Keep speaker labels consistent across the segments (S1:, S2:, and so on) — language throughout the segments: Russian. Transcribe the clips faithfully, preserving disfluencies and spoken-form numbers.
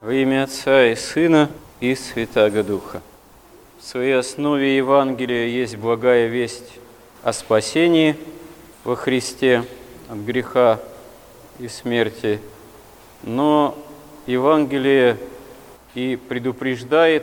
S1: Во имя Отца и Сына и Святаго Духа. В своей основе Евангелия есть благая весть о спасении во Христе от греха и смерти, но Евангелие и предупреждает,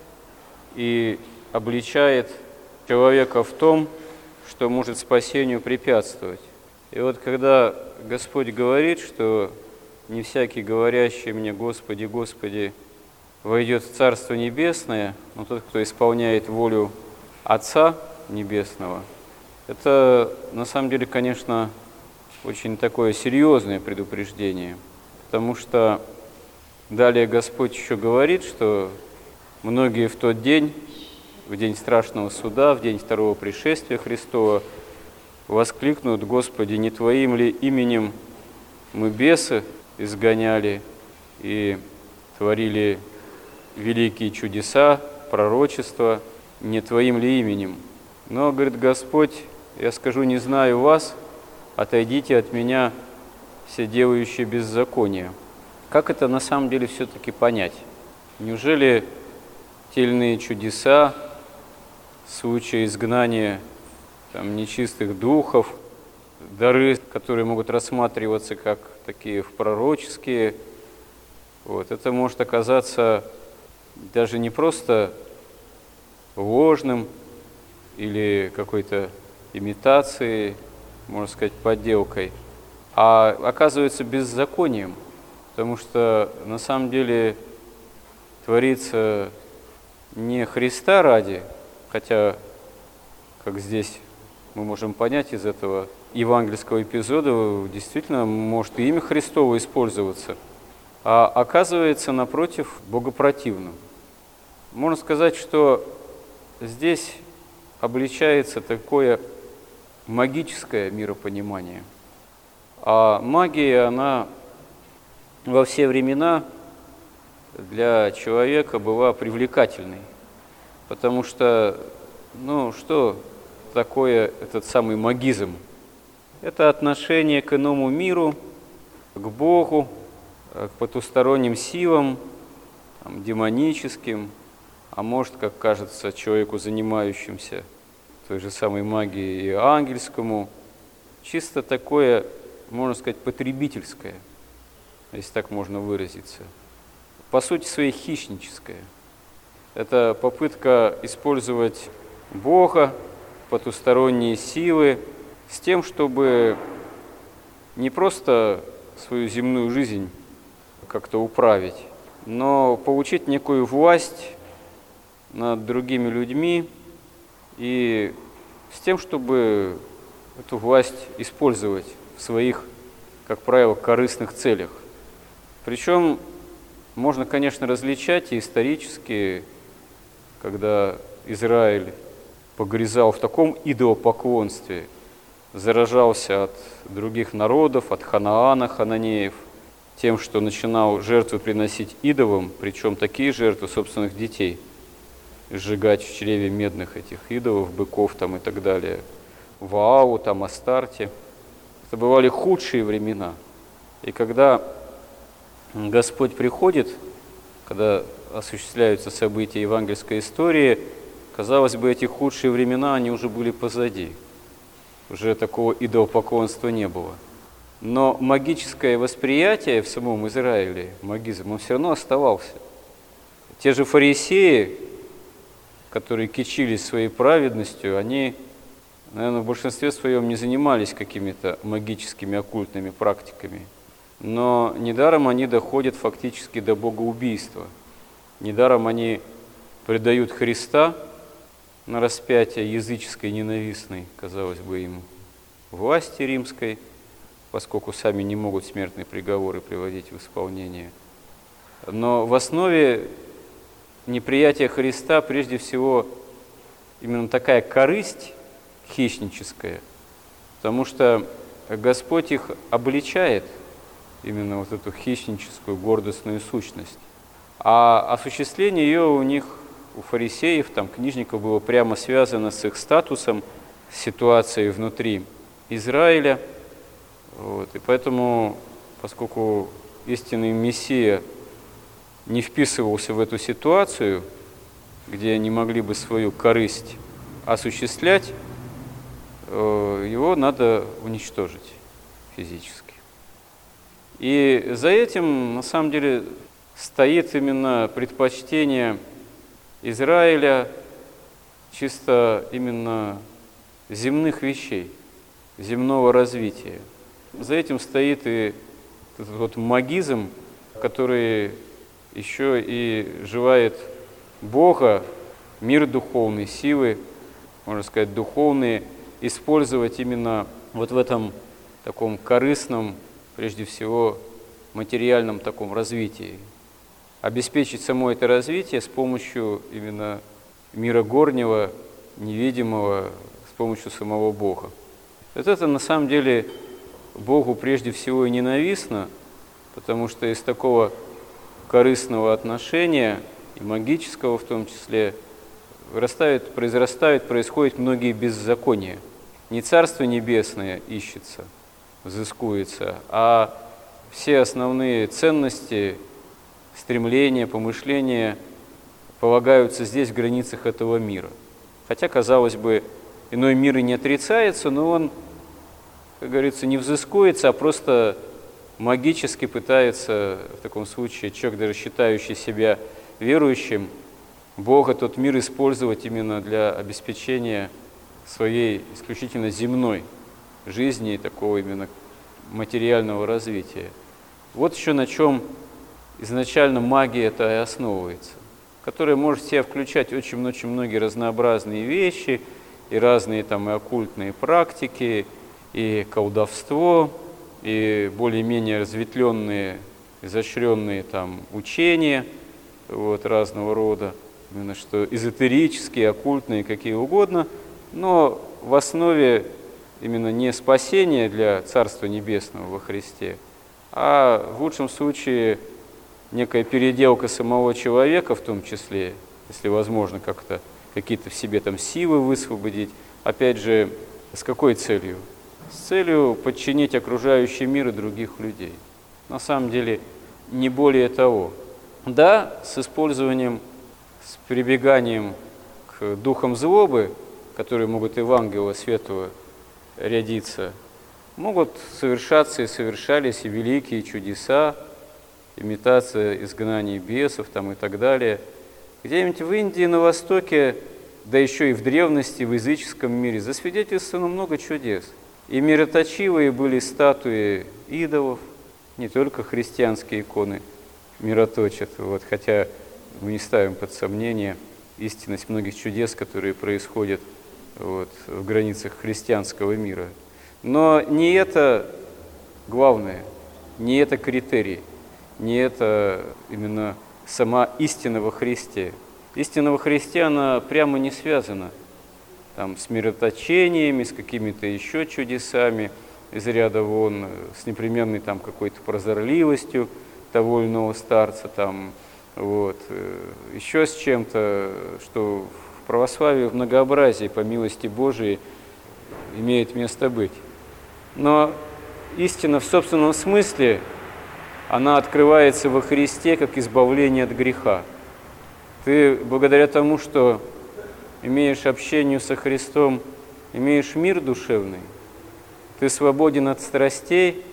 S1: и обличает человека в том, что может спасению препятствовать. И вот когда Господь говорит, что не всякий, говорящий мне «Господи, Господи», войдет в Царство Небесное, но тот, кто исполняет волю Отца Небесного, это на самом деле, конечно, очень такое серьезное предупреждение, потому что далее Господь еще говорит, что многие в тот день, в день страшного суда, в день второго пришествия Христова, воскликнут: «Господи, не Твоим ли именем мы бесы изгоняли и творили великие чудеса, пророчества, не Твоим ли именем?» Но, говорит Господь, я скажу: не знаю вас, отойдите от меня, все делающие беззаконие. Как это на самом деле все-таки понять? Неужели те или иные чудеса, случаи изгнания там, нечистых духов, дары, которые могут рассматриваться как такие пророческие, вот, это может оказаться даже не просто ложным или какой-то имитацией, можно сказать, подделкой, а оказывается беззаконием, потому что на самом деле творится не Христа ради, хотя, как здесь мы можем понять из этого евангельского эпизода, действительно может и имя Христово использоваться, а оказывается, напротив, богопротивным. Можно сказать, что здесь обличается такое магическое миропонимание. А магия, она во все времена для человека была привлекательной, потому что, ну, что такое этот самый магизм? Это отношение к иному миру, к Богу, к потусторонним силам, там, демоническим, а может, как кажется человеку, занимающимся той же самой магией, и ангельскому, чисто такое, можно сказать, потребительское, если так можно выразиться. По сути своей хищническое. Это попытка использовать Бога, потусторонние силы, с тем, чтобы не просто свою земную жизнь как-то управить, но получить некую власть над другими людьми и с тем, чтобы эту власть использовать в своих, как правило, корыстных целях. Причем можно, конечно, различать и исторически, когда Израиль погрязал в таком идолопоклонстве, заражался от других народов, от Ханаана, хананеев, тем, что начинал жертвы приносить идолам, причем такие жертвы собственных детей, сжигать в чреве медных этих идолов, быков там и так далее, Ваалу, там, Астарте. Это бывали худшие времена. И когда Господь приходит, когда осуществляются события евангельской истории, казалось бы, эти худшие времена, они уже были позади. Уже такого идолопоклонства не было. Но магическое восприятие в самом Израиле, магизм, он все равно оставался. Те же фарисеи, которые кичились своей праведностью, они, наверное, в большинстве своем не занимались какими-то магическими оккультными практиками. Но недаром они доходят фактически до богоубийства. Недаром они предают Христа на распятие языческой, ненавистной, казалось бы, им власти римской, поскольку сами не могут смертные приговоры приводить в исполнение. Но в основе неприятия Христа прежде всего именно такая корысть хищническая, потому что Господь их обличает, именно вот эту хищническую гордостную сущность. А осуществление ее у них, у фарисеев, там, книжников, было прямо связано с их статусом, с ситуацией внутри Израиля. Вот. И поэтому, поскольку истинный Мессия не вписывался в эту ситуацию, где они могли бы свою корысть осуществлять, его надо уничтожить физически. И за этим, на самом деле, стоит именно предпочтение Израиля чисто именно земных вещей, земного развития. За этим стоит и этот вот магизм, который еще и желает Бога, мир духовный, силы, можно сказать, духовные, использовать именно вот в этом таком корыстном, прежде всего, материальном таком развитии. Обеспечить само это развитие с помощью именно мира горнего, невидимого, с помощью самого Бога. Вот это на самом деле Богу прежде всего и ненавистно, потому что из такого корыстного отношения, и магического в том числе, вырастают, произрастают, происходят многие беззакония. Не Царство Небесное ищется, взыскуется, а все основные ценности, стремления, помышления полагаются здесь, в границах этого мира. Хотя, казалось бы, иной мир и не отрицается, но он, как говорится, не взыскуется, а просто магически пытается, в таком случае, человек, даже считающий себя верующим, Бога, тот мир использовать именно для обеспечения своей исключительно земной жизни и такого именно материального развития. Вот еще на чем изначально магия это и основывается, которая может в себя включать очень-очень многие разнообразные вещи, и разные там и оккультные практики, и колдовство, и более-менее разветвленные, изощренные там учения вот, разного рода, именно что эзотерические, оккультные, какие угодно, но в основе именно не спасение для Царства Небесного во Христе, а в лучшем случае некая переделка самого человека, в том числе, если возможно как-то какие-то в себе там силы высвободить. Опять же, с какой целью? С целью подчинить окружающий мир и других людей. На самом деле, не более того. Да, с использованием, с прибеганием к духам злобы, которые могут и в ангела светлого рядиться, могут совершаться и совершались и великие чудеса, имитация изгнания бесов там, и так далее. Где-нибудь в Индии, на Востоке, да еще и в древности, в языческом мире, засвидетельствовано много чудес. И мироточивые были статуи идолов, не только христианские иконы мироточат, вот, хотя мы не ставим под сомнение истинность многих чудес, которые происходят вот, в границах христианского мира. Но не это главное, не это критерий, не это именно сама истина во Христе. Истина во Христе, она прямо не связана там, с мироточениями, с какими-то еще чудесами из ряда вон, с непременной там, какой-то прозорливостью того или иного старца, там, вот, еще с чем-то, что в православии в многообразии, по милости Божией, имеет место быть. Но истина в собственном смысле, она открывается во Христе как избавление от греха. Ты благодаря тому, что имеешь общение со Христом, имеешь мир душевный, ты свободен от страстей,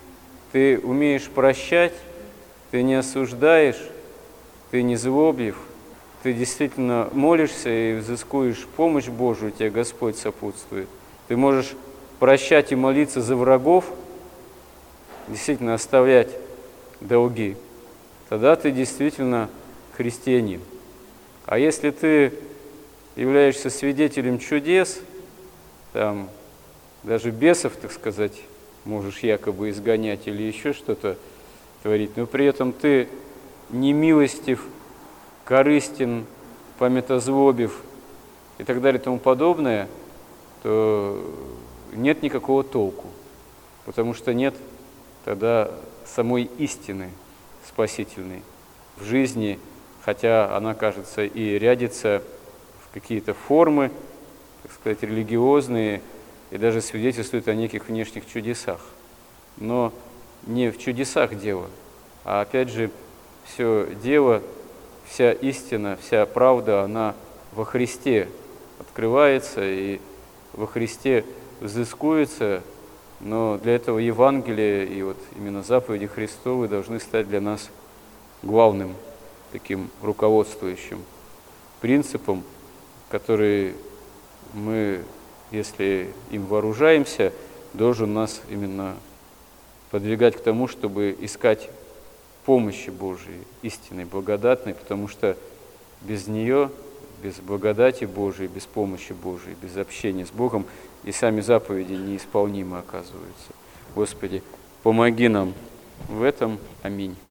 S1: ты умеешь прощать, ты не осуждаешь, ты не злоблив, ты действительно молишься и взыскуешь помощь Божию, тебе Господь сопутствует. Ты можешь прощать и молиться за врагов, действительно оставлять долги, тогда ты действительно христианин. А если ты являешься свидетелем чудес, там, даже бесов, так сказать, можешь якобы изгонять или еще что-то творить, но при этом ты не милостив, корыстен, памятозлобив и так далее и тому подобное, то нет никакого толку, потому что нет тогда самой истины спасительной в жизни, хотя она, кажется, и рядится в какие-то формы, так сказать, религиозные, и даже свидетельствует о неких внешних чудесах. Но не в чудесах дело, а опять же все дело, вся истина, вся правда, она во Христе открывается и во Христе взыскуется, но для этого Евангелие и вот именно заповеди Христовы должны стать для нас главным таким руководствующим принципом, который мы, если им вооружаемся, должен нас именно подвигать к тому, чтобы искать помощи Божией, истинной, благодатной, потому что без нее, без благодати Божией, без помощи Божией, без общения с Богом и сами заповеди неисполнимы оказываются. Господи, помоги нам в этом. Аминь.